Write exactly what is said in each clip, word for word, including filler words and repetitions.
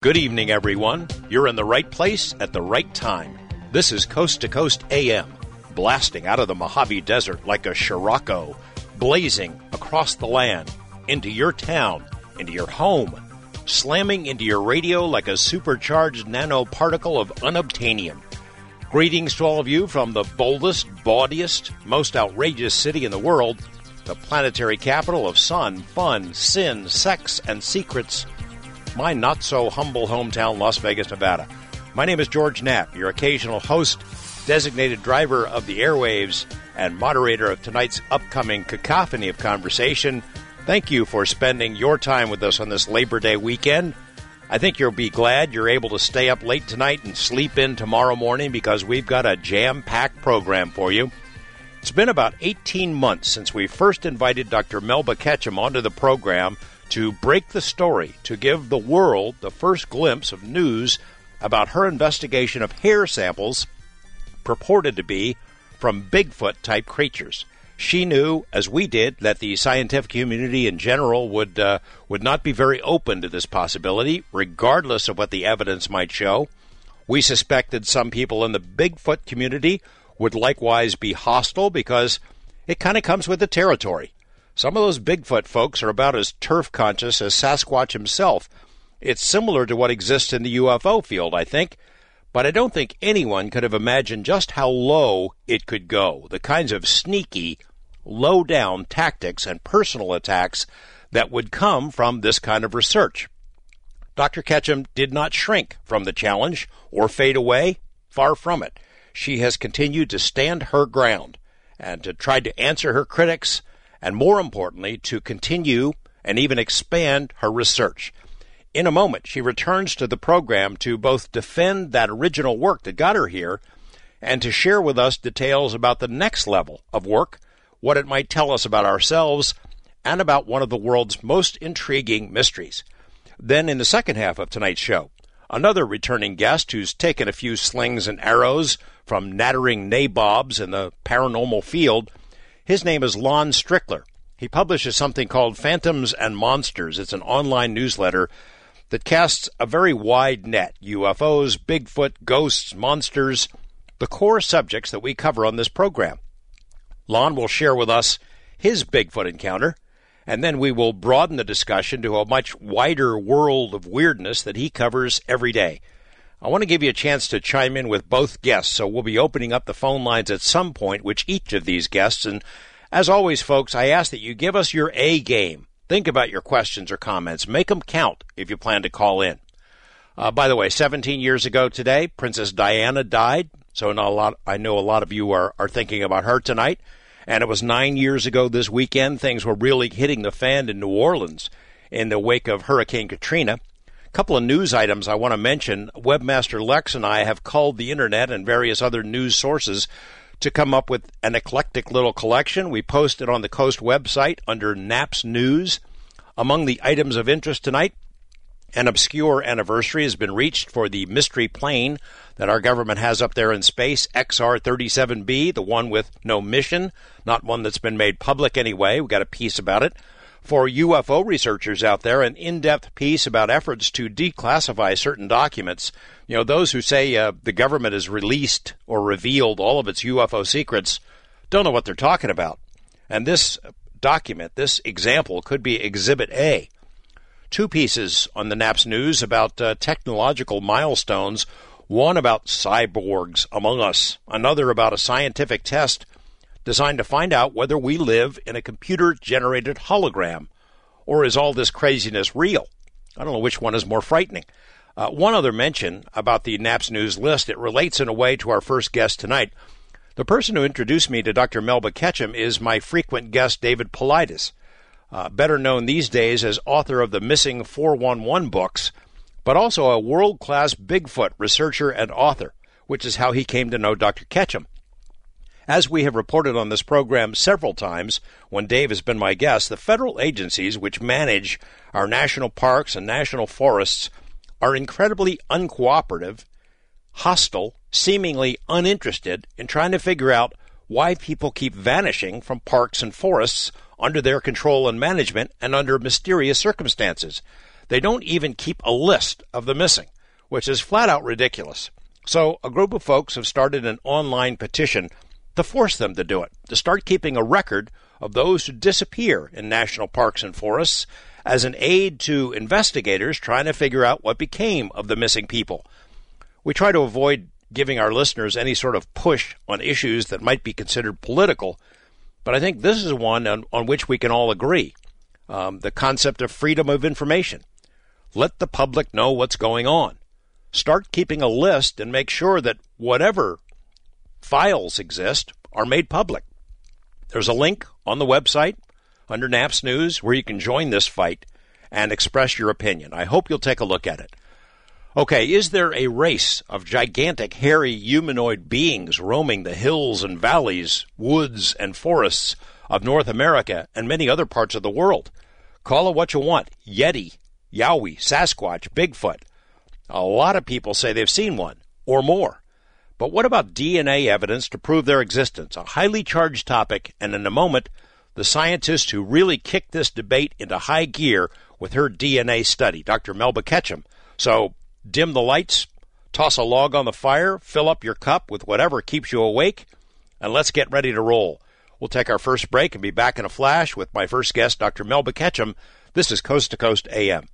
Good evening, everyone. You're in the right place at the right time. This is Coast to Coast A M, blasting out of the Mojave Desert like a Scirocco, blazing across the land, into your town, into your home, slamming into your radio like a supercharged nanoparticle of unobtainium. Greetings to all of you from the boldest, bawdiest, most outrageous city in the world, the planetary capital of sun, fun, sin, sex, and secrets, my not-so-humble hometown, Las Vegas, Nevada. My name is George Knapp, your occasional host, designated driver of the airwaves, and moderator of tonight's upcoming cacophony of conversation. Thank you for spending your time with us on this Labor Day weekend. I think you'll be glad you're able to stay up late tonight and sleep in tomorrow morning because we've got a jam-packed program for you. It's been about eighteen months since we first invited Doctor Melba Ketchum onto the program to break the story, to give the world the first glimpse of news about her investigation of hair samples purported to be from Bigfoot-type creatures. She knew, as we did, that the scientific community in general would uh, would not be very open to this possibility, regardless of what the evidence might show. We suspected some people in the Bigfoot community would likewise be hostile because it kind of comes with the territory. Some of those Bigfoot folks are about as turf-conscious as Sasquatch himself. It's similar to what exists in the U F O field, I think, but I don't think anyone could have imagined just how low it could go, the kinds of sneaky, low-down tactics and personal attacks that would come from this kind of research. Doctor Ketchum did not shrink from the challenge or fade away. Far from it. She has continued to stand her ground and to try to answer her critics and, more importantly, to continue and even expand her research. In a moment, she returns to the program to both defend that original work that got her here and to share with us details about the next level of work, what it might tell us about ourselves, and about one of the world's most intriguing mysteries. Then, in the second half of tonight's show, another returning guest who's taken a few slings and arrows from nattering nabobs in the paranormal field. His name is Lon Strickler. He publishes something called Phantoms and Monsters. It's an online newsletter that casts a very wide net. U F Os, Bigfoot, ghosts, monsters, the core subjects that we cover on this program. Lon will share with us his Bigfoot encounter, and then we will broaden the discussion to a much wider world of weirdness that he covers every day. I want to give you a chance to chime in with both guests, so we'll be opening up the phone lines at some point with each of these guests. And as always, folks, I ask that you give us your A game. Think about your questions or comments. Make them count if you plan to call in. Uh, by the way, seventeen years ago today, Princess Diana died, so not a lot, I know a lot of you are, are thinking about her tonight. And it was nine years ago this weekend. Things were really hitting the fan in New Orleans in the wake of Hurricane Katrina. A couple of news items I want to mention. Webmaster Lex and I have culled the internet and various other news sources to come up with an eclectic little collection. We post it on the Coast website under Knapp's News. Among the items of interest tonight, an obscure anniversary has been reached for the mystery plane that our government has up there in space, X R thirty-seven B, the one with no mission, not one that's been made public anyway. We've got a piece about it. For U F O researchers out there, an in-depth piece about efforts to declassify certain documents. You know, those who say uh, the government has released or revealed all of its U F O secrets don't know what they're talking about. And this document, this example, could be Exhibit A. Two pieces on the Knapp's News about uh, technological milestones, one about cyborgs among us, another about a scientific test designed to find out whether we live in a computer-generated hologram, or is all this craziness real? I don't know which one is more frightening. Uh, one other mention about the Knapp's News list, it relates in a way to our first guest tonight. The person who introduced me to Doctor Melba Ketchum is my frequent guest, David Paulides, uh, better known these days as author of the Missing four one one books, but also a world-class Bigfoot researcher and author, which is how he came to know Doctor Ketchum. As we have reported on this program several times when Dave has been my guest, the federal agencies which manage our national parks and national forests are incredibly uncooperative, hostile, seemingly uninterested in trying to figure out why people keep vanishing from parks and forests under their control and management and under mysterious circumstances. They don't even keep a list of the missing, which is flat out ridiculous. So a group of folks have started an online petition to force them to do it, to start keeping a record of those who disappear in national parks and forests as an aid to investigators trying to figure out what became of the missing people. We try to avoid giving our listeners any sort of push on issues that might be considered political, but I think this is one on, on which we can all agree. Um, the concept of freedom of information. Let the public know what's going on. Start keeping a list and make sure that whatever files exist are made public. There's a link on the website under NAPS News where you can join this fight and express your opinion. I hope you'll take a look at it. Okay, is there a race of gigantic, hairy, humanoid beings roaming the hills and valleys, woods and forests of North America and many other parts of the world? Call it what you want. Yeti, Yowie, Sasquatch, Bigfoot. A lot of people say they've seen one or more. But what about D N A evidence to prove their existence? A highly charged topic, and in a moment, the scientist who really kicked this debate into high gear with her D N A study, Doctor Melba Ketchum. So dim the lights, toss a log on the fire, fill up your cup with whatever keeps you awake, and let's get ready to roll. We'll take our first break and be back in a flash with my first guest, Doctor Melba Ketchum. This is Coast to Coast A M.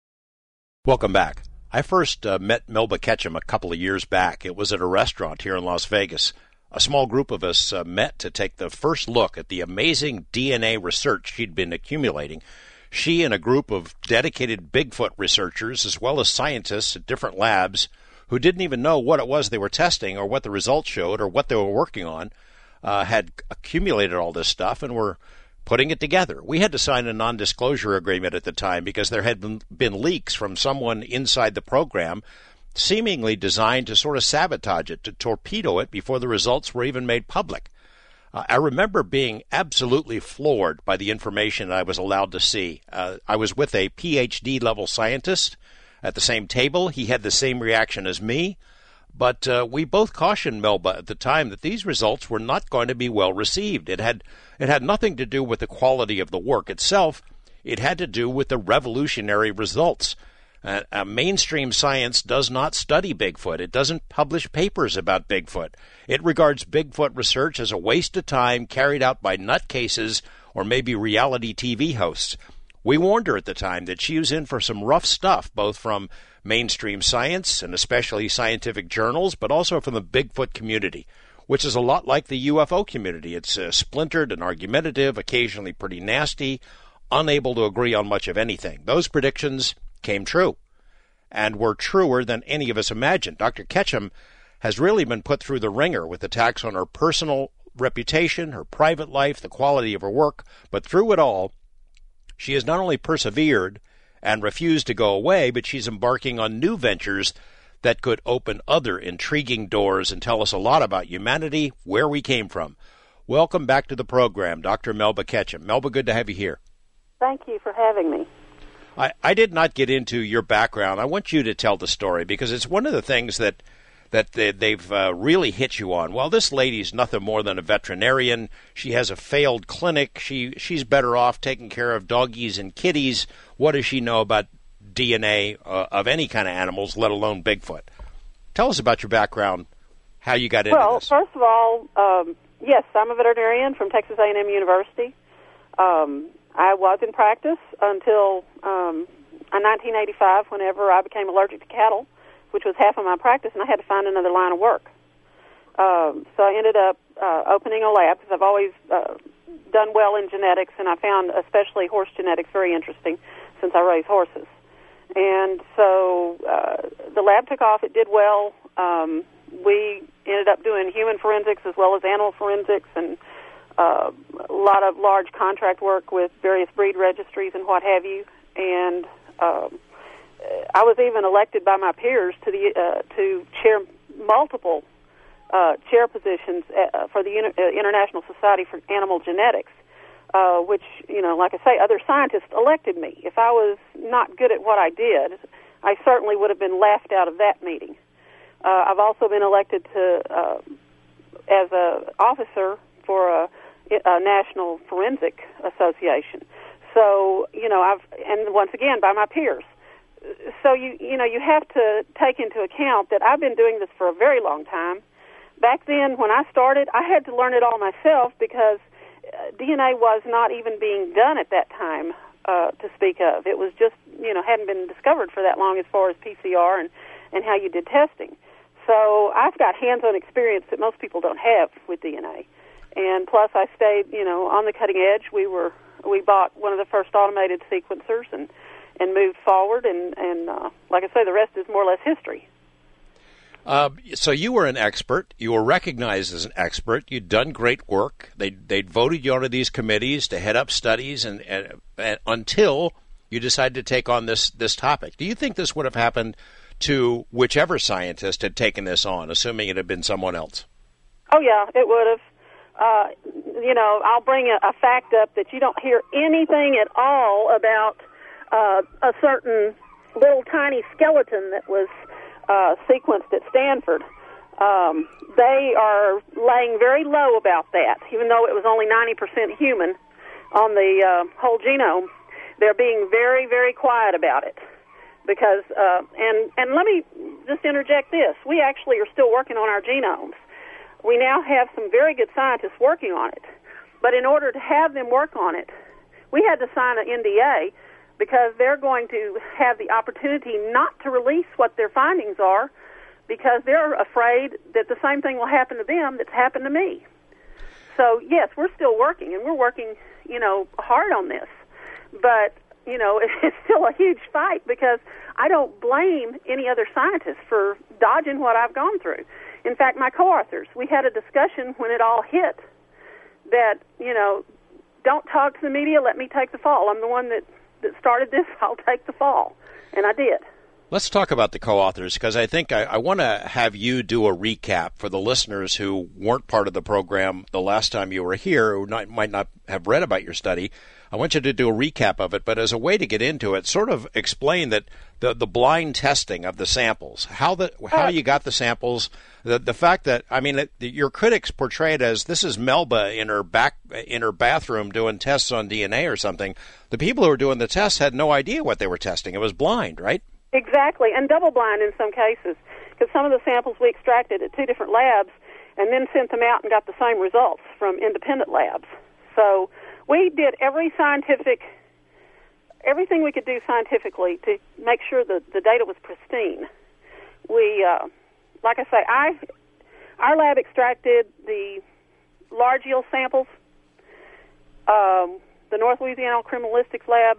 Welcome back. I first uh, met Melba Ketchum a couple of years back. It was at a restaurant here in Las Vegas. A small group of us uh, met to take the first look at the amazing D N A research she'd been accumulating. She and a group of dedicated Bigfoot researchers, as well as scientists at different labs who didn't even know what it was they were testing or what the results showed or what they were working on, uh, had accumulated all this stuff and were putting it together. We had to sign a non-disclosure agreement at the time because there had been, been leaks from someone inside the program seemingly designed to sort of sabotage it, to torpedo it before the results were even made public. Uh, I remember being absolutely floored by the information I was allowed to see. Uh, I was with a P H D level scientist at the same table. He had the same reaction as me. But uh, we both cautioned Melba at the time that these results were not going to be well received. It had it had nothing to do with the quality of the work itself. It had to do with the revolutionary results. Uh, uh, mainstream science does not study Bigfoot. It doesn't publish papers about Bigfoot. It regards Bigfoot research as a waste of time carried out by nutcases or maybe reality T V hosts. We warned her at the time that she was in for some rough stuff, both from mainstream science and especially scientific journals, but also from the Bigfoot community, which is a lot like the U F O community. It's uh, splintered and argumentative, occasionally pretty nasty, unable to agree on much of anything. Those predictions came true and were truer than any of us imagined. Doctor Ketchum has really been put through the ringer with attacks on her personal reputation, her private life, the quality of her work, but through it all, she has not only persevered and refused to go away, but she's embarking on new ventures that could open other intriguing doors and tell us a lot about humanity, where we came from. Welcome back to the program, Doctor Melba Ketchum. Melba, good to have you here. Thank you for having me. I, I did not get into your background. I want you to tell the story because it's one of the things that that they, they've uh, really hit you on. Well, this lady's nothing more than a veterinarian. She has a failed clinic. She she's better off taking care of doggies and kitties. What does she know about D N A uh, of any kind of animals, let alone Bigfoot? Tell us about your background, how you got into well, this. Well, first of all, um, yes, I'm a veterinarian from Texas A and M University. Um, I was in practice until um, in nineteen eighty-five, whenever I became allergic to cattle, which was half of my practice, and I had to find another line of work. Um, so I ended up uh, opening a lab because I've always uh, done well in genetics, and I found especially horse genetics very interesting since I raise horses. And so uh, the lab took off. It did well. Um, we ended up doing human forensics as well as animal forensics and uh, a lot of large contract work with various breed registries and what have you. And um, I was even elected by my peers to the uh, to chair multiple uh, chair positions uh, for the Uni- uh, International Society for Animal Genetics, uh, which, you know, like I say, other scientists elected me. If I was not good at what I did, I certainly would have been laughed out of that meeting. Uh, I've also been elected to uh, as a officer for a, a National Forensic Association. So, you know, I've and once again by my peers. so you you know you have to take into account that I've been doing this for a very long time. Back then, when I started, I had to learn it all myself because uh, D N A was not even being done at that time uh, to speak of. It was just, you know, hadn't been discovered for that long as far as P C R and, and how you did testing. So I've got hands-on experience that most people don't have with D N A. And plus, I stayed, you know, on the cutting edge. We were we bought one of the first automated sequencers and, and moved forward. And, and uh, like I say, the rest is more or less history. Uh, so you were an expert. You were recognized as an expert. You'd done great work. They they'd voted you onto these committees to head up studies, and, and, and until you decided to take on this this topic. Do you think this would have happened to whichever scientist had taken this on, assuming it had been someone else? Oh yeah, it would have. Uh, you know, I'll bring a, a fact up that you don't hear anything at all about uh, a certain little tiny skeleton that was Uh, sequenced at Stanford. Um, they are laying very low about that, even though it was only ninety percent human on the uh, whole genome. They're being very, very quiet about it because, uh, and, and let me just interject this. We actually are still working on our genomes. We now have some very good scientists working on it, but in order to have them work on it, we had to sign an N D A because they're going to have the opportunity not to release what their findings are because they're afraid that the same thing will happen to them that's happened to me. So, yes, we're still working, and we're working, you know, hard on this. But, you know, it's still a huge fight because I don't blame any other scientists for dodging what I've gone through. In fact, my co-authors, we had a discussion when it all hit that, you know, don't talk to the media, let me take the fall. I'm the one that that started this, I'll take the fall. And I did. Let's talk about the co-authors, because I think I, I want to have you do a recap for the listeners who weren't part of the program the last time you were here, who not, might not have read about your study. I want you to do a recap of it, but as a way to get into it, sort of explain that the, the blind testing of the samples, how the how you got the samples, the the fact that, I mean, it, your critics portray it as this is Melba in her back in her bathroom doing tests on D N A or something. The people who were doing the tests had no idea what they were testing. It was blind, right? Exactly, and double blind in some cases, because some of the samples we extracted at two different labs and then sent them out and got the same results from independent labs. So we did every scientific, everything we could do scientifically to make sure that the data was pristine. We, uh, like I say, I, our lab extracted the large yield samples. Um, the North Louisiana Criminalistics Lab,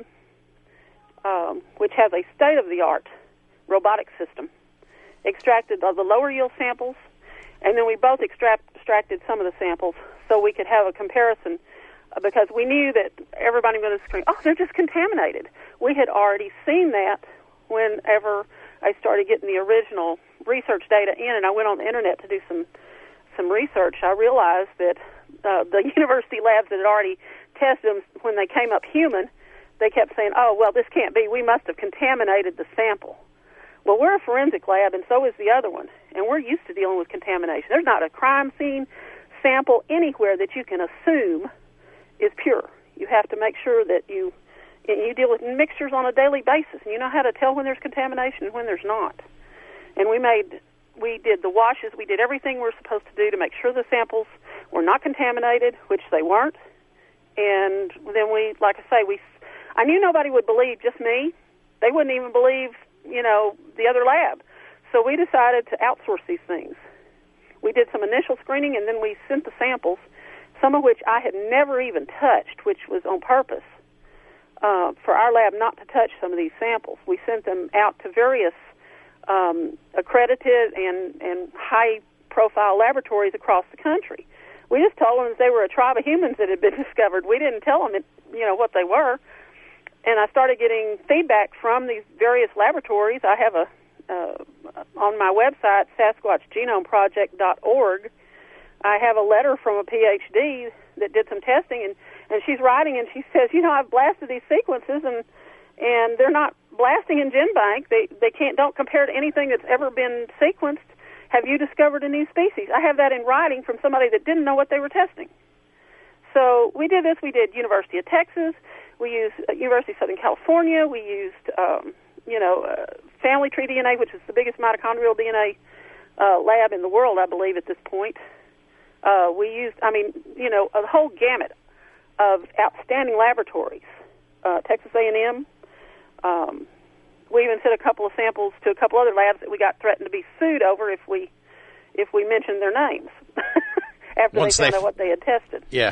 um, which has a state-of-the-art robotic system, extracted the lower yield samples, and then we both extract, extracted some of the samples so we could have a comparison, because we knew that everybody was going to scream, oh, they're just contaminated. We had already seen that whenever I started getting the original research data in, and I went on the Internet to do some some research. I realized that uh, the university labs that had already tested them, when they came up human, they kept saying, oh, well, this can't be. We must have contaminated the sample. Well, we're a forensic lab, and so is the other one, and we're used to dealing with contamination. There's not a crime scene sample anywhere that you can assume is pure. You have to make sure that you you deal with mixtures on a daily basis, and you know how to tell when there's contamination and when there's not. And we made, we did the washes, we did everything we're supposed to do to make sure the samples were not contaminated, which they weren't. And then we, like I say, we, I knew nobody would believe just me. They wouldn't even believe, you know, the other lab. So we decided to outsource these things. We did some initial screening, and then we sent the samples, some of which I had never even touched, which was on purpose, uh, for our lab not to touch some of these samples. We sent them out to various um, accredited and, and high-profile laboratories across the country. We just told them that they were a tribe of humans that had been discovered. We didn't tell them, you know, what they were. And I started getting feedback from these various laboratories. I have a, uh, on my website, Sasquatch Genome Project dot org, I have a letter from a P H D that did some testing, and, and she's writing, and she says, you know, I've blasted these sequences, and and they're not blasting in GenBank. They they can't don't compare to anything that's ever been sequenced. Have you discovered a new species? I have that in writing from somebody that didn't know what they were testing. So we did this. We did University of Texas. We used uh, University of Southern California. We used um, you know, uh, Family Tree D N A, which is the biggest mitochondrial D N A uh, lab in the world, I believe, at this point. Uh, we used, I mean, you know, a whole gamut of outstanding laboratories. Uh, Texas A and M. Um, we even sent a couple of samples to a couple other labs that we got threatened to be sued over if we if we mentioned their names after Once they found they f- out what they had tested. Yeah.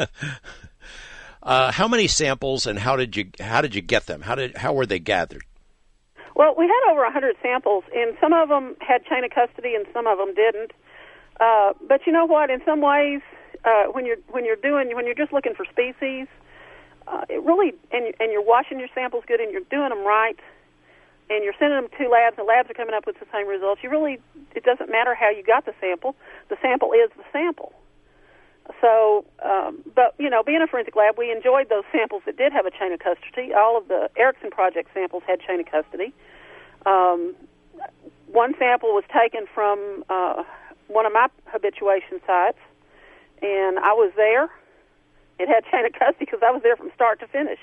uh, how many samples and how did you how did you get them? How did how were they gathered? Well, we had over one hundred samples, and some of them had chain of custody, and some of them didn't. Uh, but you know what? In some ways, uh, when you're when you're doing when you're just looking for species, uh, it really and and you're washing your samples good, and you're doing them right, and you're sending them to labs, and labs are coming up with the same results. You really it doesn't matter how you got the sample. The sample is the sample. So, um, but you know, being a forensic lab, we enjoyed those samples that did have a chain of custody. All of the Erickson Project samples had chain of custody. Um, one sample was taken from uh, one of my habituation sites, and I was there. It had chain of custody because I was there from start to finish.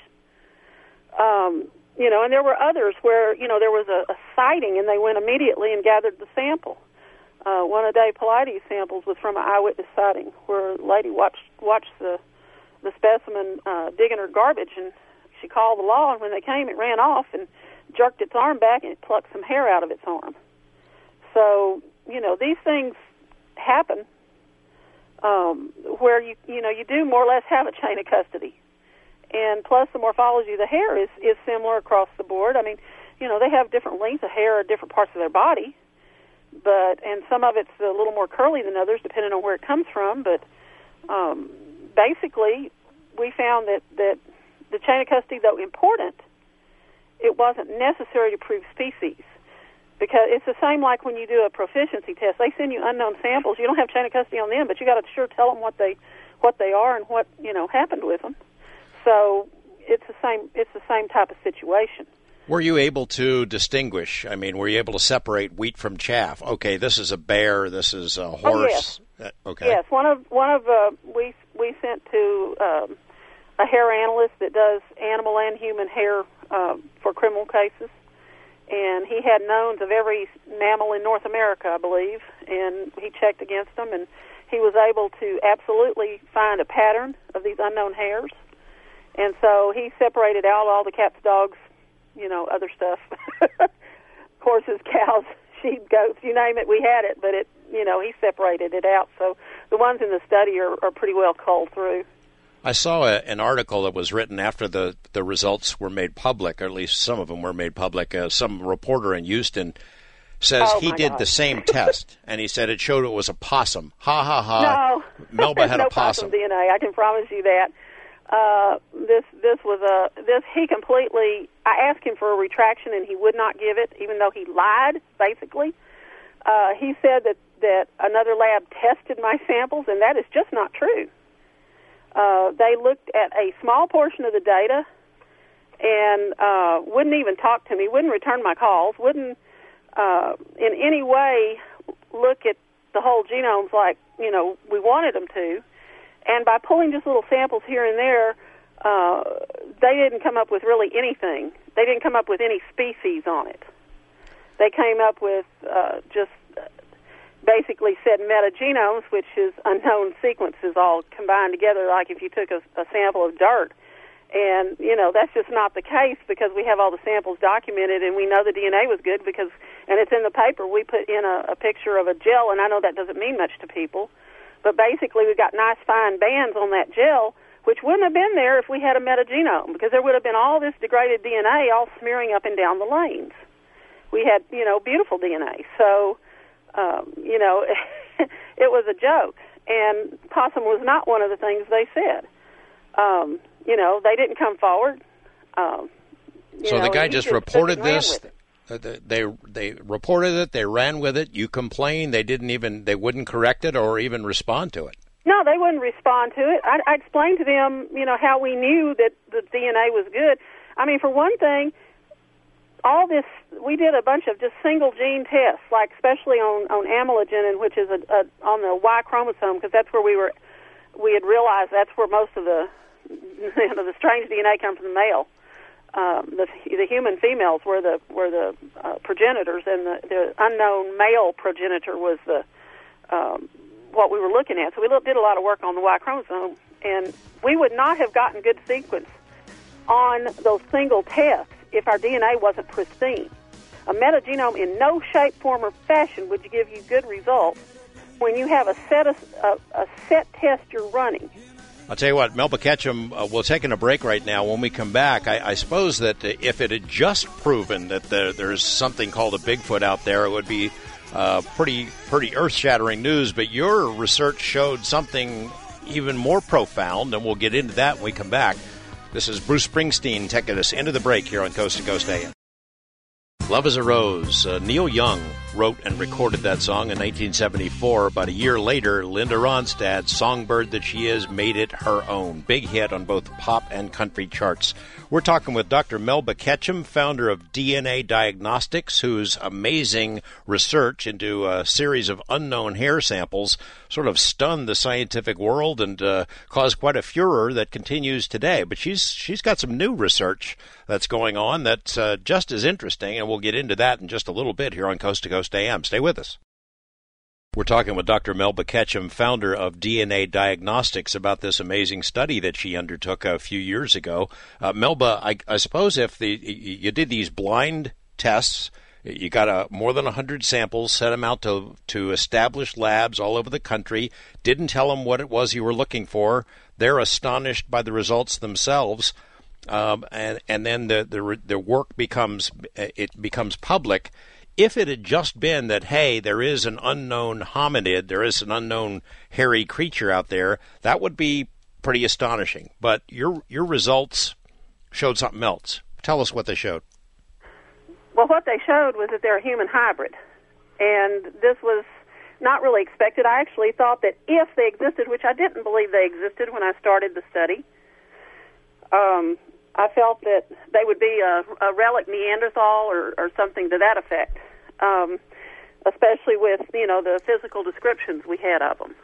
Um, you know, and there were others where, you know, there was a, a sighting, and they went immediately and gathered the sample. Uh, one of Dave Paulides' samples was from an eyewitness sighting where a lady watched watched the the specimen uh, digging her garbage, and she called the law, and when they came, it ran off and jerked its arm back, and it plucked some hair out of its arm. So, you know, these things happen um, where, you you know, you do more or less have a chain of custody. And plus the morphology of the hair is, is similar across the board. I mean, you know, they have different lengths of hair at different parts of their body, but and some of it's a little more curly than others depending on where it comes from. But um, basically, we found that, that the chain of custody, though important, it wasn't necessary to prove species. Because it's the same like when you do a proficiency test. They send you unknown samples. You don't have chain of custody on them, but you got to sure tell them what they what they are and what, you know, happened with them. So it's the same it's the same type of situation. Were you able to distinguish? I mean, were you able to separate wheat from chaff? Okay, this is a bear. This is a horse. Oh, yes. Uh, okay. Yes, one of one of uh, we we sent to um, a hair analyst that does animal and human hair uh, for criminal cases, and he had knowns of every mammal in North America, I believe, and he checked against them, and he was able to absolutely find a pattern of these unknown hairs, and so he separated out all the cats, dogs, you know, other stuff, horses, cows, sheep, goats, you name it, we had it, but it, you know, he separated it out. So the ones in the study are, are pretty well culled through. I saw a, an article that was written after the, the results were made public, or at least some of them were made public. Uh, some reporter in Houston says oh he did God. the same test, and he said it showed it was a possum. Ha, ha, ha. No, Melba had no a possum. possum D N A, I can promise you that. Uh, this this was a this he completely. I asked him for a retraction, and he would not give it, even though he lied. Basically, uh, he said that that another lab tested my samples, and that is just not true. Uh, they looked at a small portion of the data, and uh, wouldn't even talk to me, wouldn't return my calls, wouldn't uh, in any way look at the whole genomes like you know we wanted them to. And by pulling just little samples here and there, uh, they didn't come up with really anything. They didn't come up with any species on it. They came up with uh, just basically said metagenomes, which is unknown sequences all combined together, like if you took a, a sample of dirt. And, you know, that's just not the case because we have all the samples documented and we know the D N A was good because, and it's in the paper, we put in a, a picture of a gel, and I know that doesn't mean much to people. But basically, we've got nice fine bands on that gel, which wouldn't have been there if we had a metagenome, because there would have been all this degraded D N A all smearing up and down the lanes. We had, you know, beautiful D N A. So, um, you know, it was a joke. And possum was not one of the things they said. Um, you know, they didn't come forward. Um, so know, the guy just just reported this. With it. They they reported it. They ran with it. You complained. They didn't even. They wouldn't correct it or even respond to it. No, they wouldn't respond to it. I, I explained to them, you know, how we knew that the D N A was good. I mean, for one thing, all this we did a bunch of just single gene tests, like especially on on amylogenin, which is a, a on the Y chromosome, because that's where we were. We had realized that's where most of the you know, the strange D N A comes from the male. um, the the human females were the were the uh, progenitors, and the, the unknown male progenitor was the um, what we were looking at. So we did a lot of work on the Y chromosome, and we would not have gotten good sequence on those single tests if our D N A wasn't pristine. A metagenome in no shape, form, or fashion would give you good results when you have a set of, a, a set test you're running. I'll tell you what, Melba Ketchum, uh, we're taking a break right now. When we come back, I, I suppose that if it had just proven that the, there's something called a Bigfoot out there, it would be uh, pretty pretty earth-shattering news. But your research showed something even more profound, and we'll get into that when we come back. This is Bruce Springsteen taking us into the break here on Coast to Coast A M. Love is a Rose. Uh, Neil Young wrote and recorded that song in nineteen seventy-four. About a year later, Linda Ronstadt, Songbird That She Is, made it her own. Big hit on both pop and country charts. We're talking with Doctor Melba Ketchum, founder of D N A Diagnostics, whose amazing research into a series of unknown hair samples sort of stunned the scientific world and uh, caused quite a furor that continues today. But she's she's got some new research that's going on that's uh, just as interesting, and we'll get into that in just a little bit here on Coast to Coast A M. Stay with us. We're talking with Doctor Melba Ketchum, founder of D N A Diagnostics, about this amazing study that she undertook a few years ago. Uh, Melba, I, I suppose if the you did these blind tests, you got a, more than one hundred samples, sent them out to, to established labs all over the country, didn't tell them what it was you were looking for. They're astonished by the results themselves, um, and, and then the, the, the work becomes, it becomes public. If it had just been that, hey, there is an unknown hominid, there is an unknown hairy creature out there, that would be pretty astonishing. But your your results showed something else. Tell us what they showed. Well, what they showed was that they're a human hybrid. And this was not really expected. I actually thought that if they existed, which I didn't believe they existed when I started the study, um, I felt that they would be a, a relic Neanderthal or, or something to that effect, um, especially with, you know, the physical descriptions we had of them.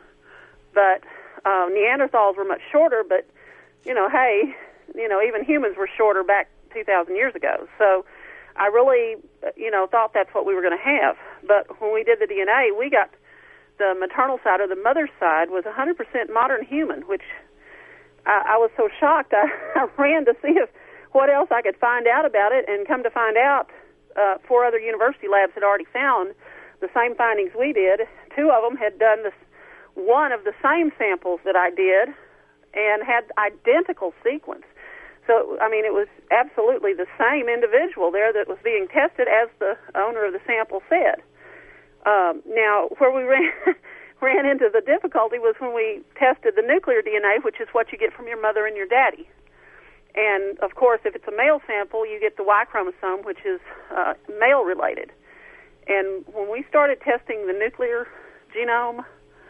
But uh, Neanderthals were much shorter, but, you know, hey, you know, even humans were shorter back two thousand years ago. So I really, you know, thought that's what we were going to have. But when we did the D N A, we got the maternal side or the mother's side was one hundred percent modern human, which I, I was so shocked. I, I ran to see if what else I could find out about it, and come to find out, uh, four other university labs had already found the same findings we did. Two of them had done this, one of the same samples that I did, and had identical sequence. So, I mean, it was absolutely the same individual there that was being tested as the owner of the sample said. Um, now, where we ran ran into the difficulty was when we tested the nuclear D N A, which is what you get from your mother and your daddy. And, of course, if it's a male sample, you get the Y chromosome, which is uh, male-related. And when we started testing the nuclear genome,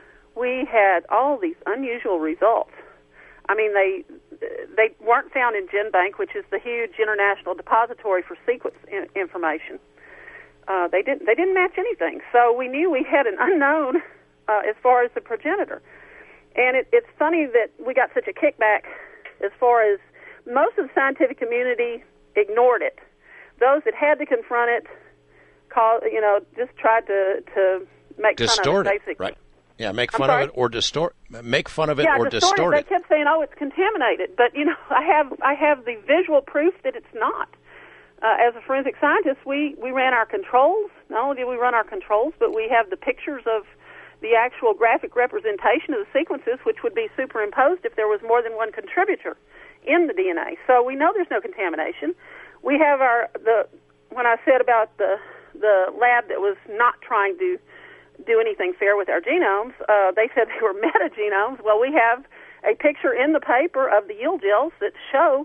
we had all these unusual results. I mean, they they weren't found in GenBank, which is the huge international depository for sequence in- information. Uh, they didn't they didn't match anything. So we knew we had an unknown uh, as far as the progenitor. And it, it's funny that we got such a kickback as far as most of the scientific community ignored it. Those that had to confront it, call, you know, just tried to, to make distort fun of it, it, basically. right? Yeah, make I'm fun sorry? of it or distort. Make fun of it yeah, or distort distort it. it. They kept saying, "Oh, it's contaminated," but you know, I have I have the visual proof that it's not. Uh, as a forensic scientist, we we ran our controls. Not only did we run our controls, but we have the pictures of the actual graphic representation of the sequences, which would be superimposed if there was more than one contributor in the D N A. So we know there's no contamination. We have our the when I said about the the lab that was not trying to do anything fair with our genomes, uh, they said they were metagenomes. Well, we have a picture in the paper of the yield gels that show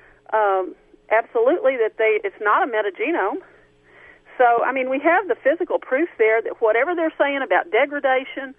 um, absolutely that they it's not a metagenome. So, I mean, we have the physical proof there that whatever they're saying about degradation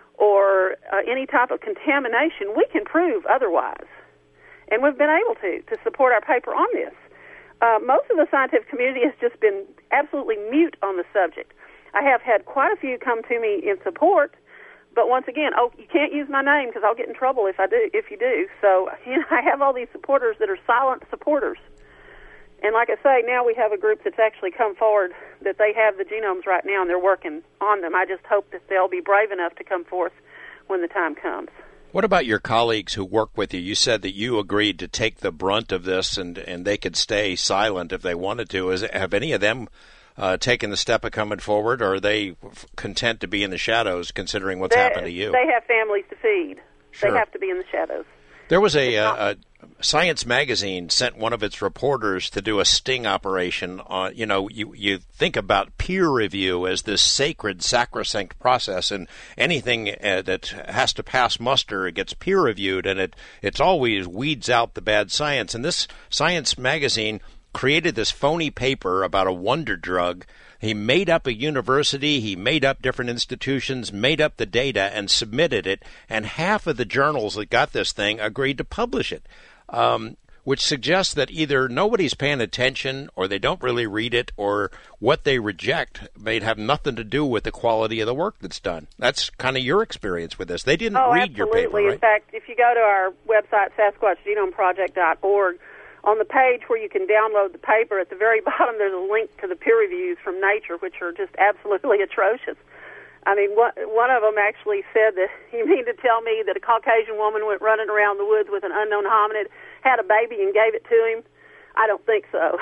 or uh, any type of contamination, we can prove otherwise. And we've been able to, to support our paper on this. Uh, most of the scientific community has just been absolutely mute on the subject. I have had quite a few come to me in support, but once again, oh, you can't use my name because I'll get in trouble if I do. If you do, so you know, I have all these supporters that are silent supporters, And like I say, now we have a group that's actually come forward that they have the genomes right now, and they're working on them. I just hope that they'll be brave enough to come forth when the time comes. What about your colleagues who work with you? You said that you agreed to take the brunt of this, and, and they could stay silent if they wanted to. Is, have any of them uh, taken the step of coming forward, or are they content to be in the shadows considering what's they, happened to you? They have families to feed. Sure. They have to be in the shadows. There was a, a, a Science magazine sent one of its reporters to do a sting operation on, you know, you, you think about peer review as this sacred, sacrosanct process, and anything uh, that has to pass muster, it gets peer reviewed, and it it's always weeds out the bad science. And this Science magazine created this phony paper about a wonder drug. He made up a university, he made up different institutions, made up the data, and submitted it, and half of the journals that got this thing agreed to publish it, um, which suggests that either nobody's paying attention, or they don't really read it, or what they reject may have nothing to do with the quality of the work that's done. That's kind of your experience with this. They didn't oh, read your paper, absolutely. right? In fact, if you go to our website, Sasquatch Genome Project dot org, on the page where you can download the paper, at the very bottom there's a link to the peer reviews from Nature, which are just absolutely atrocious. I mean, one, one of them actually said that, you mean to tell me that a Caucasian woman went running around the woods with an unknown hominid, had a baby, and gave it to him? I don't think so.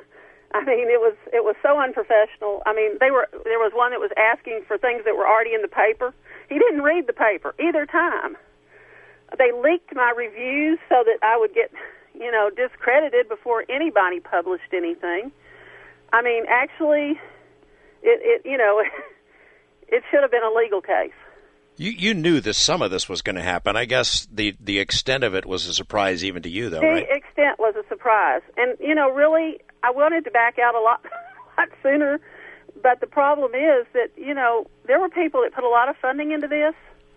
I mean, it was it was so unprofessional. I mean, they were there was one that was asking for things that were already in the paper. He didn't read the paper either time. They leaked my reviews so that I would get, you know, discredited before anybody published anything. I mean, actually, it, it you know, it should have been a legal case. You you knew that some of this was going to happen. I guess the, the extent of it was a surprise even to you, though, the right? The extent was a surprise. And, you know, really, I wanted to back out a lot, a lot sooner, but the problem is that, you know, there were people that put a lot of funding into this,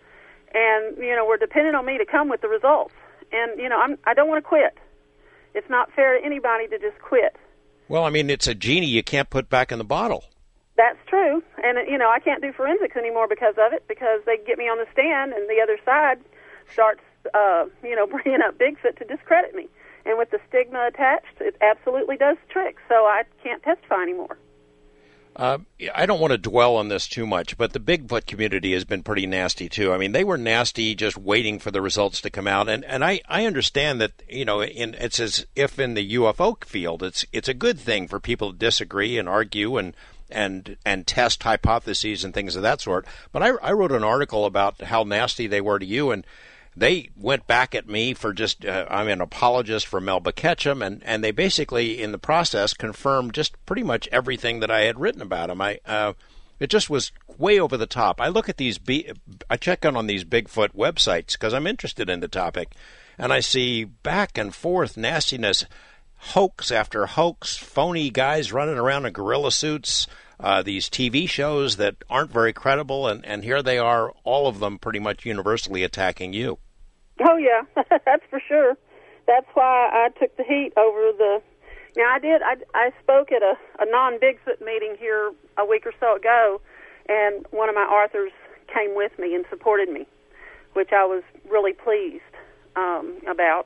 and, you know, were dependent on me to come with the results. And, you know, I'm, I don't want to quit. It's not fair to anybody to just quit. Well, I mean, it's a genie you can't put back in the bottle. That's true. And, you know, I can't do forensics anymore because of it, because they get me on the stand and the other side starts, uh, you know, bringing up Bigfoot to discredit me. And with the stigma attached, it absolutely does tricks, so I can't testify anymore. Uh, I don't want to dwell on this too much, but the Bigfoot community has been pretty nasty, too. I mean, they were nasty just waiting for the results to come out. And, and I, I understand that, you know, in, it's as if in the U F O field, it's it's a good thing for people to disagree and argue and and and test hypotheses and things of that sort. But I, I wrote an article about how nasty they were to you, and they went back at me for just, uh, I'm an apologist for Melba Ketchum, and, and they basically, in the process, confirmed just pretty much everything that I had written about him. I, uh, it just was way over the top. I look at these, B, I check out on these Bigfoot websites because I'm interested in the topic, and I see back and forth nastiness, hoax after hoax, phony guys running around in gorilla suits, uh, these T V shows that aren't very credible, and, and here they are, all of them pretty much universally attacking you. Oh, yeah, that's for sure. That's why I took the heat over the... Now, I did, I, I spoke at a, a non-Bigfoot meeting here a week or so ago, and one of my authors came with me and supported me, which I was really pleased um, about.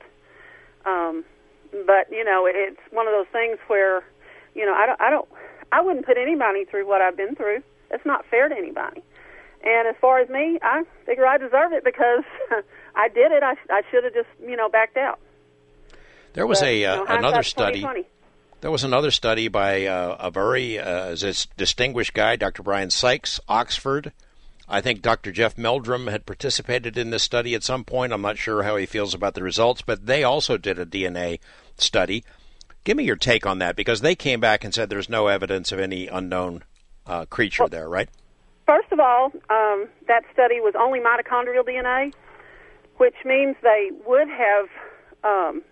Um, but, you know, it's one of those things where, you know, I don't, I don't, I wouldn't put anybody through what I've been through. It's not fair to anybody. And as far as me, I figure I deserve it because I did it. I, I should have just, you know, backed out. There was but, a uh, you know, another study. twenty twenty. There was another study by uh, a very uh, this distinguished guy, Doctor Brian Sykes, Oxford. I think Doctor Jeff Meldrum had participated in this study at some point. I'm not sure how he feels about the results, but they also did a D N A study. Give me your take on that, because they came back and said there's no evidence of any unknown uh, creature well, there, right? First of all, um, that study was only mitochondrial D N A, which means they would have, um,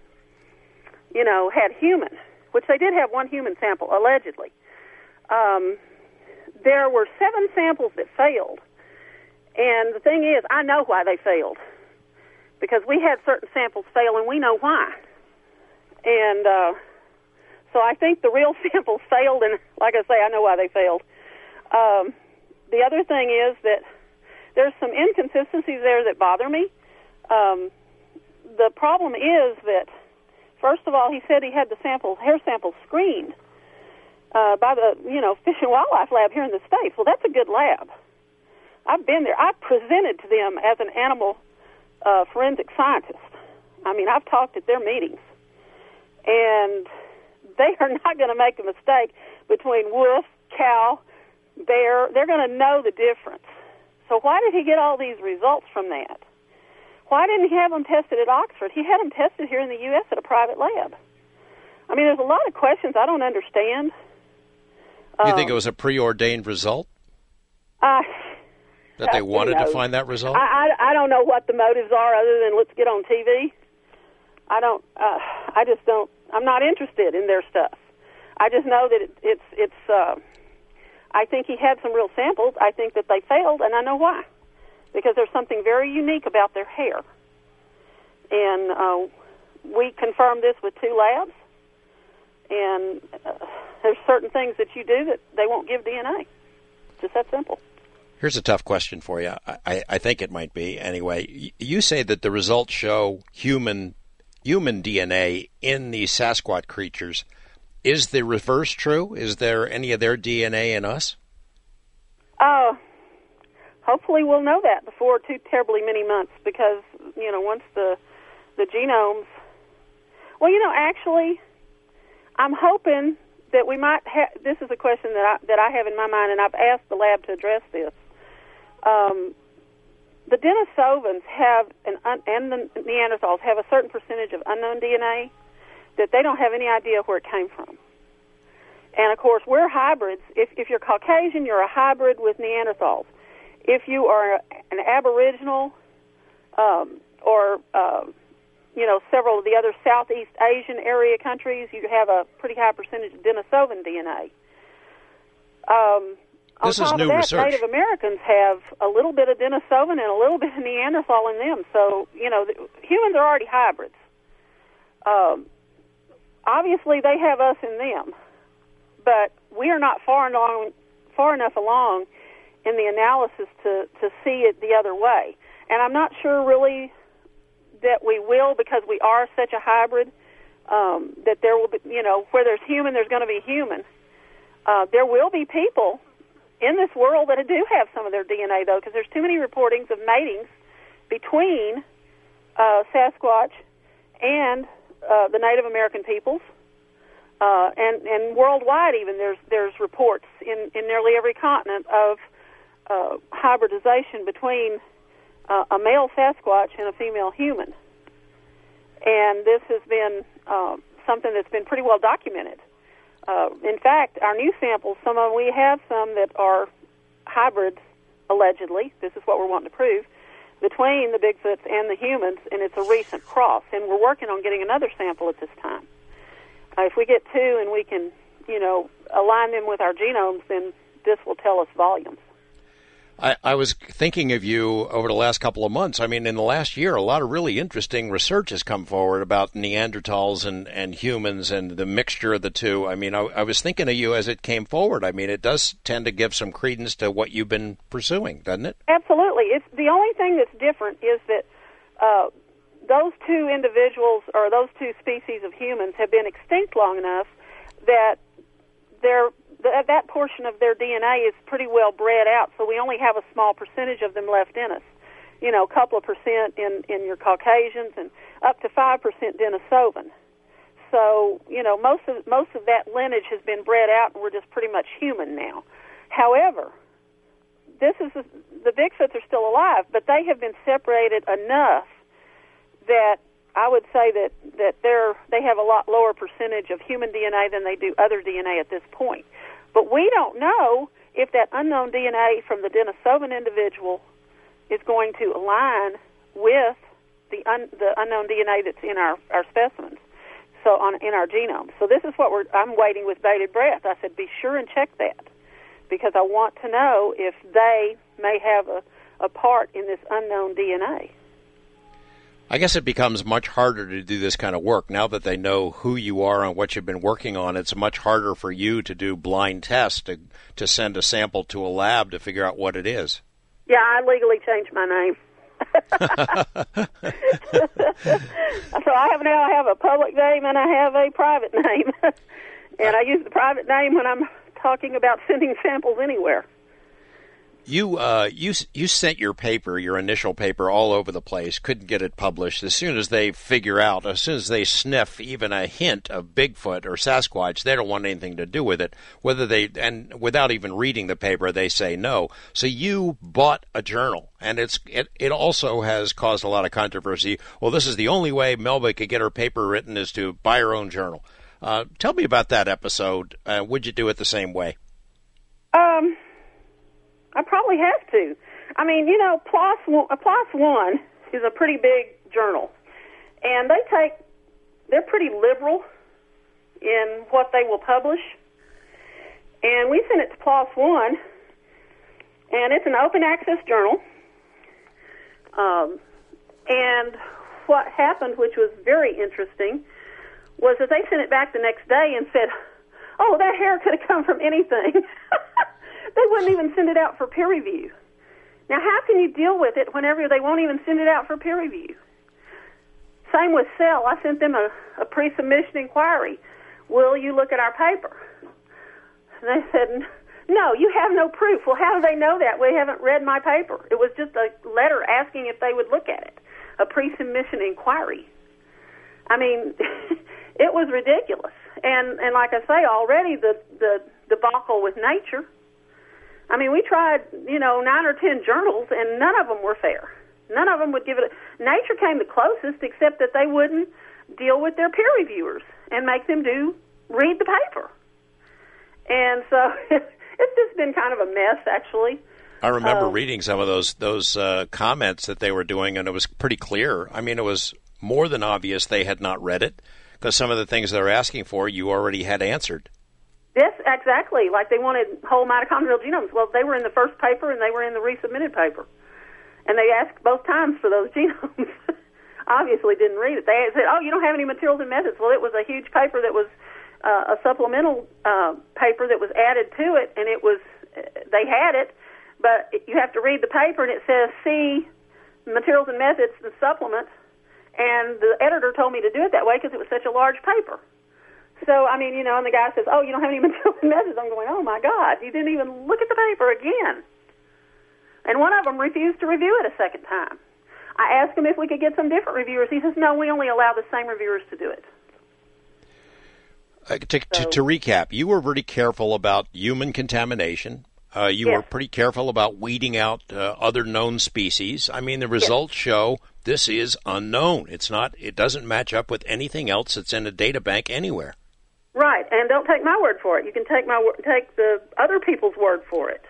you know, had human, which they did have one human sample, allegedly. Um, there were seven samples that failed. And the thing is, I know why they failed, because we had certain samples fail, and we know why. And uh, so I think the real samples failed, and like I say, I know why they failed. Um, the other thing is that there's some inconsistencies there that bother me. Um, the problem is that First of all, he said he had the samples, hair samples screened uh, by the, you know, Fish and Wildlife Lab here in the States. Well, that's a good lab. I've been there. I presented to them as an animal uh, forensic scientist. I mean, I've talked at their meetings. And they are not going to make a mistake between wolf, cow, bear. They're going to know the difference. So why did he get all these results from that? Why didn't he have them tested at Oxford? He had them tested here in the U S at a private lab. I mean, there's a lot of questions I don't understand. You um, think it was a preordained result? Uh, that they wanted you know, to find that result? I, I, I don't know what the motives are other than let's get on T V. I don't, uh, I just don't, I'm not interested in their stuff. I just know that it, it's, it's, uh, I think he had some real samples. I think that they failed, and I know why. Because there's something very unique about their hair. And uh, we confirmed this with two labs, and uh, there's certain things that you do that they won't give D N A. Just that simple. Here's a tough question for you. I, I think it might be. Anyway, you say that the results show human human D N A in these Sasquatch creatures. Is the reverse true? Is there any of their D N A in us? Uh, hopefully we'll know that before too terribly many months because, you know, once the the genomes... Well, you know, actually, I'm hoping that we might have... This is a question that I, that I have in my mind, and I've asked the lab to address this. Um, the Denisovans have, an un, and the Neanderthals have a certain percentage of unknown D N A that they don't have any idea where it came from. And, of course, we're hybrids. If, if you're Caucasian, you're a hybrid with Neanderthals. If you are an Aboriginal um, or, uh, you know, several of the other Southeast Asian area countries, you have a pretty high percentage of Denisovan D N A. Um, this on is top new of that, research. Native Americans have a little bit of Denisovan and a little bit of Neanderthal in them. So, you know, the, humans are already hybrids. Um, obviously, they have us in them. But we are not far along, far enough along in the analysis to, to see it the other way. And I'm not sure really that we will because we are such a hybrid, um, that there will be, you know, where there's human, there's going to be human. Uh, there will be people in this world that do have some of their D N A, though, because there's too many reportings of matings between uh, Sasquatch and uh, the Native American peoples. Uh, and, and worldwide even, there's there's reports in, in nearly every continent of uh, hybridization between uh, a male Sasquatch and a female human. And this has been uh, something that's been pretty well documented. Uh, in fact, our new samples, some of them, we have some that are hybrids, allegedly. This is what we're wanting to prove, between the Bigfoots and the humans, and it's a recent cross. And we're working on getting another sample at this time. Uh, if we get two and we can, you know, align them with our genomes, then this will tell us volumes. I, I was thinking of you over the last couple of months. I mean, in the last year, a lot of really interesting research has come forward about Neanderthals and, and humans and the mixture of the two. I mean, I, I was thinking of you as it came forward. I mean, it does tend to give some credence to what you've been pursuing, doesn't it? Absolutely. It's the only thing that's different is that uh, those two individuals or those two species of humans have been extinct long enough that they're, th- that portion of their D N A is pretty well bred out, so we only have a small percentage of them left in us. You know, a couple of percent in, in your Caucasians and up to five percent Denisovan. So, you know, most of, most of that lineage has been bred out and we're just pretty much human now. However, this is a, the Bigfoots are still alive, but they have been separated enough that I would say that, that they're, they have a lot lower percentage of human D N A than they do other D N A at this point. But we don't know if that unknown D N A from the Denisovan individual is going to align with the, un, the unknown D N A that's in our, our specimens, so on in our genome. So this is what we're, I'm waiting with bated breath. I said, be sure and check that, because I want to know if they may have a, a part in this unknown D N A. I guess it becomes much harder to do this kind of work. Now that they know who you are and what you've been working on, it's much harder for you to do blind tests, to, to send a sample to a lab to figure out what it is. Yeah, I legally changed my name. So I have now I have a public name and I have a private name. And I use the private name when I'm talking about sending samples anywhere. You uh, you you sent your paper, your initial paper, all over the place. Couldn't get it published. As soon as they figure out, as soon as they sniff even a hint of Bigfoot or Sasquatch, they don't want anything to do with it. Whether they and without even reading the paper, they say no. So you bought a journal, and it's it, it also has caused a lot of controversy. Well, this is the only way Melba could get her paper written is to buy her own journal. Uh, tell me about that episode. Uh, would you do it the same way? Um. I probably have to. I mean, you know, PLOS One, PLOS One is a pretty big journal, and they take, they're pretty liberal in what they will publish. And we sent it to PLOS One, and it's an open access journal. Um, and what happened, which was very interesting, was that they sent it back the next day and said, "Oh, that hair could have come from anything." They wouldn't even send it out for peer review. Now, how can you deal with it whenever they won't even send it out for peer review? Same with Cell. I sent them a, a pre-submission inquiry. Will you look at our paper? And they said, no, you have no proof. Well, how do they know that? We haven't read my paper. It was just a letter asking if they would look at it, a pre-submission inquiry. I mean, it was ridiculous. And and like I say, already the, the debacle with Nature. I mean, we tried, you know, nine or ten journals, and none of them were fair. None of them would give it a... Nature came the closest, except that they wouldn't deal with their peer reviewers and make them do, read the paper. And so it's just been kind of a mess, actually. I remember um, reading some of those those uh, comments that they were doing, and it was pretty clear. I mean, it was more than obvious they had not read it, because some of the things they were asking for, you already had answered. Yes, exactly. Like they wanted whole mitochondrial genomes. Well, they were in the first paper and they were in the resubmitted paper. And they asked both times for those genomes. Obviously didn't read it. They said, oh, you don't have any materials and methods. Well, it was a huge paper that was uh, a supplemental uh, paper that was added to it, and it was, they had it, but you have to read the paper, and it says, see, materials and methods, the supplement, and the editor told me to do it that way because it was such a large paper. So, I mean, you know, and the guy says, oh, you don't have any materials and methods. I'm going, oh, my God, you didn't even look at the paper again. And one of them refused to review it a second time. I asked him if we could get some different reviewers. He says, no, we only allow the same reviewers to do it. Uh, to, so, to, to recap, you were pretty careful about human contamination. Uh, you yes. were pretty careful about weeding out uh, other known species. I mean, the results yes. show this is unknown. It's not. It doesn't match up with anything else that's in a data bank anywhere. Right, and don't take my word for it. You can take my take the other people's word for it.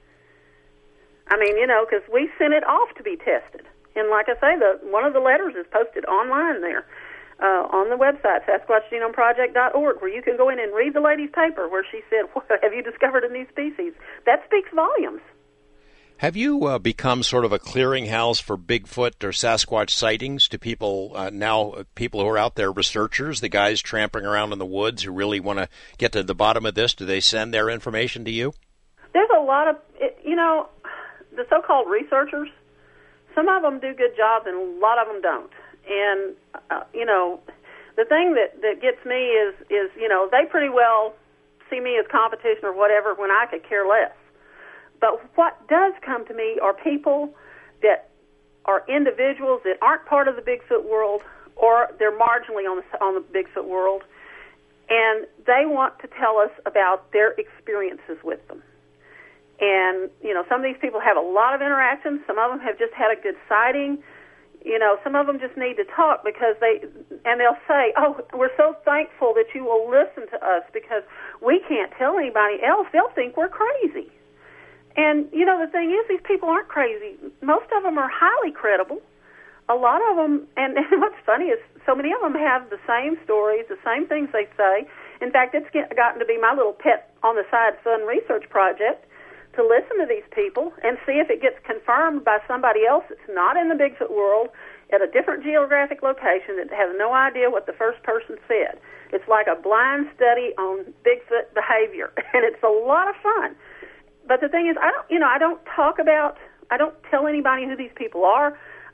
I mean, you know, because we sent it off to be tested, and like I say, the one of the letters is posted online there uh, on the website Sasquatch Genome Project dot org, where you can go in and read the lady's paper where she said, "What have you discovered a new species?" That speaks volumes. Have you uh, become sort of a clearinghouse for Bigfoot or Sasquatch sightings to people uh, now, uh, people who are out there, researchers, the guys tramping around in the woods who really want to get to the bottom of this? Do they send their information to you? There's a lot of, you know, the so-called researchers, some of them do good jobs and a lot of them don't. And, uh, you know, the thing that, that gets me is, is, you know, they pretty well see me as competition or whatever when I could care less. But what does come to me are people that are individuals that aren't part of the Bigfoot world, or they're marginally on the, on the Bigfoot world, and they want to tell us about their experiences with them. And, you know, some of these people have a lot of interactions. Some of them have just had a good sighting. You know, some of them just need to talk because they, and they'll say, oh, we're so thankful that you will listen to us because we can't tell anybody else. They'll think we're crazy. And, you know, the thing is, these people aren't crazy. Most of them are highly credible. A lot of them, and, and what's funny is so many of them have the same stories, the same things they say. In fact, it's get, gotten to be my little pet on the side fun research project to listen to these people and see if it gets confirmed by somebody else that's not in the Bigfoot world at a different geographic location that has no idea what the first person said. It's like a blind study on Bigfoot behavior, and it's a lot of fun. But the thing is, I don't, you know, I don't talk about, I don't tell anybody who these people are.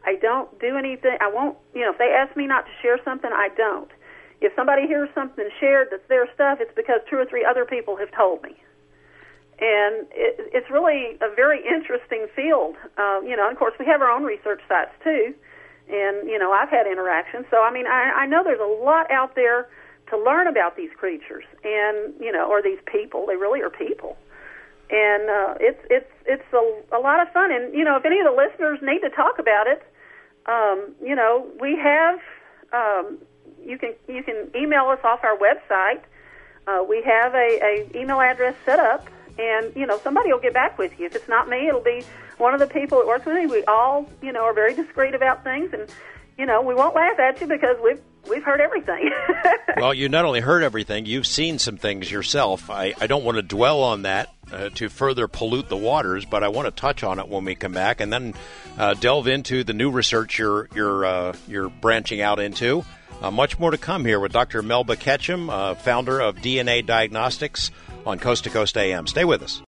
I don't do anything. I won't, you know, if they ask me not to share something, I don't. If somebody hears something shared that's their stuff, it's because two or three other people have told me. And it, it's really a very interesting field. Uh, you know, and of course, we have our own research sites, too. And, you know, I've had interactions. So, I mean, I, I know there's a lot out there to learn about these creatures and, you know, or these people. They really are people. And uh, it's it's it's a, a lot of fun. And, you know, if any of the listeners need to talk about it, um, you know, we have, um, you can you can email us off our website. Uh, we have a, a email address set up, and, you know, somebody will get back with you. If it's not me, it'll be one of the people that works with me. We all, you know, are very discreet about things, and, you know, we won't laugh at you because we've we've heard everything. Well, you not only heard everything, you've seen some things yourself. I, I don't want to dwell on that uh, to further pollute the waters, but I want to touch on it when we come back, and then uh, delve into the new research you're you're uh, you're branching out into. Uh, much more to come here with Doctor Melba Ketchum, uh, founder of D N A Diagnostics on Coast to Coast A M. Stay with us.